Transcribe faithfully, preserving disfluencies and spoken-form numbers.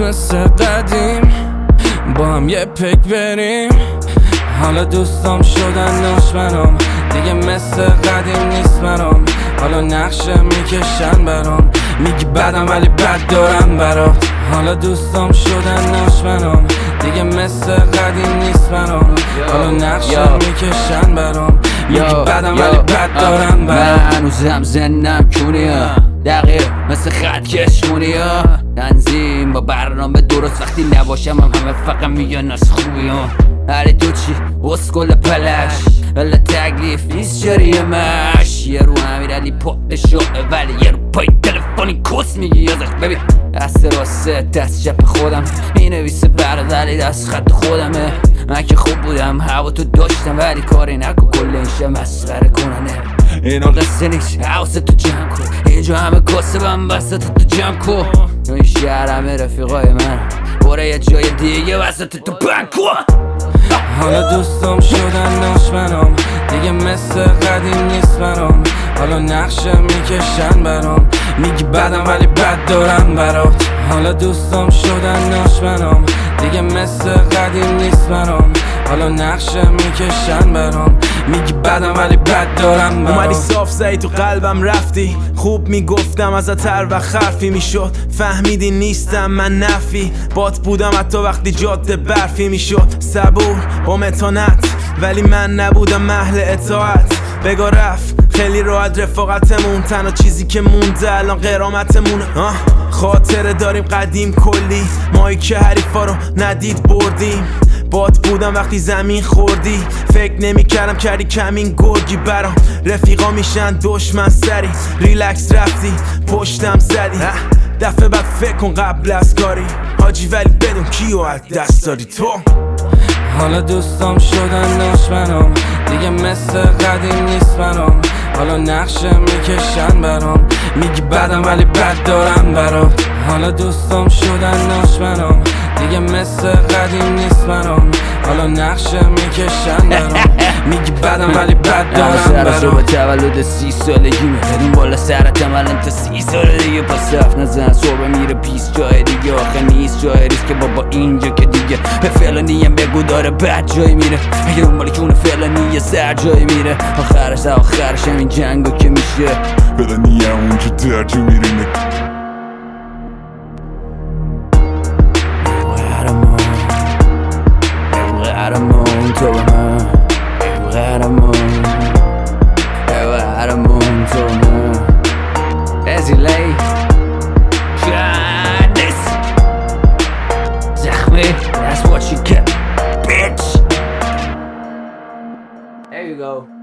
مثل قدیم با هم یه پک بریم. حالا دوستام شدن دشمنام، دیگه مثل قدیم نیست برام. حالا نقشه میکشن برام، میگی بدم ولی بد دارم برات. حالا دوستام شدن دشمنام، دیگه مثل قدیم نیست برام. حالا نقشه میکشن برام، میگی بدم ولی بد دارم برات. من هنوزم زنم کونیا دقیق مثل خط کشمونی ها. تنظیم با برنامه درست، وقتی نباشم هم همه فقط میگن از خوبی ها. هلی تو چی؟ اسکل پلش ولی تکلیف نیست جریمش. یه رو امیرعلی پاپ شعه ولی یه رو پای تلفنی کس میگی یازخ. ببین دست راسته دست چپ خودم مینویسه برد ولی دست خط خودمه. من که خوب بودم هوا تو داشتم ولی کاری نکن کل این شه مسخره کننه. اینا قصه نیست حواست تو جمع کن، اینجا همه کاسبم وسط تو جمع کن. تو این شهر همه رفیقای من باره یه جای دیگه وسط تو بند کن. حالا دوستام شدن دشمنام، دیگه مثل قدیم نیست برام. حالا نقشه میکشن برام، میگی بدم ولی بد دارم برات. حالا دوستام شدن دشمنام، دیگه مثل قدیم نیست برام. حالا نقشه میکشن برام، میگی بدم ولی بد دارم برات. اومدی صاف زدی تو قلبم رفتی، خوب میگفتم ازت هر وقت حرفی میشد. فهمیدی نیستم من نفی، بات بودم حتی وقتی جاده برفی میشد. صبور با متانت ولی من نبودم اهل اطاعت. بگا رفت خیلی راحت رفاقتمون، تنها چیزی که مونده الان قرامتمونه. خاطره داریم قدیم کلی، مایی که حریفا رو ندید بردیم. بات بودم وقتی زمین خوردی، فکر نمی کردم کردی کمین گرگی برام. رفیقا میشن دشمن سری، ریلکس رفتی پشتم زدی. دفعه بعد فکر کن قبل از کاری حاجی، ولی بدون کیو از دست دادی تو. حالا دوستام شدن دشمنام، دیگه مثل قدیم نیست برام. حالا نقشه میکشن برام، میگی بدم ولی بد دارم برات. حالا دوستام شدن دشمنام، دیگه مثل قدیم نیست برام. حالا نقشه میکشن برام، میگی بدم ولی بد دارم برات. صبح تولد سی سالگی میداریم بالا سرتم الان تا سی سال دیگه. پس حرف نزن صبح میره پیس جای دیگه. آخه نیست جای ریسک که بابا اینجا که دیگه به فلانی هم بگو داره بد جای میره. اگه اون مالی کونه فلانی یه سر جای میره. آخرش آخرش همین جنگو که میشه فلانی هم اونجا در جو میره. قهرمان تو به من، قهرمان قهرمان تو به من. ازیلی جانس زخمی. That's what you get, bitch. There you go.